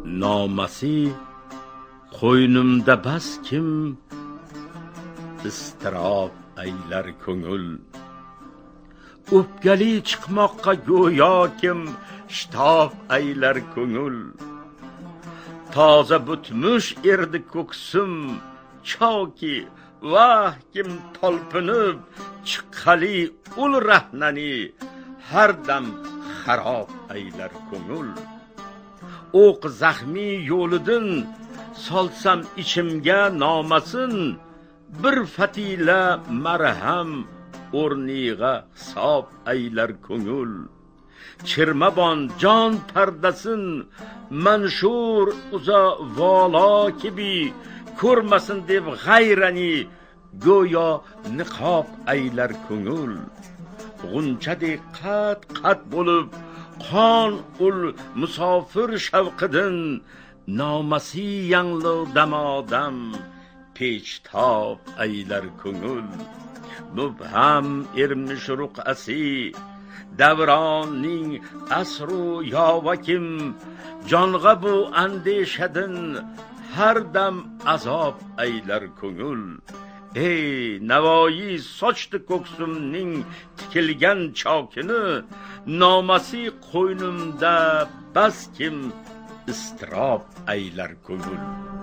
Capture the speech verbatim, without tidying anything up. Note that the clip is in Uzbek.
nomasi qo'ynimda bas kim istirob aylar ko'ngil. O'pkali chiqmoqqa go'yo kim shitob aylar ko'ngil. Toza butmush erdi ko'ksim choki vah kim tolpinib chiqqali ul rahnani har dam xarob aylar ko'ngil. O'q zaxmi yo'lidan solsam ichimga nomasin bir fatila marham o'rniga hisob aylar ko'ngil. Chirmabon jon pardasin manshur uza valo kibi ko'rmasin deb g'ayrani go'yo niqob aylar ko'ngil. G'unchadek qat qat bo'lib qon ul musofir shavqidan nomasi yangli damodam pechtob aylar ko'ngil. Mubham ermish ruqasi davronning asru yovakim jonga bu andeshadan har dam azob aylar ko'ngil. Ey navoiy sochdi ko'ksimning tikilgan chokini nomasi qo'ynimda bas kim istirob aylar ko'ngil.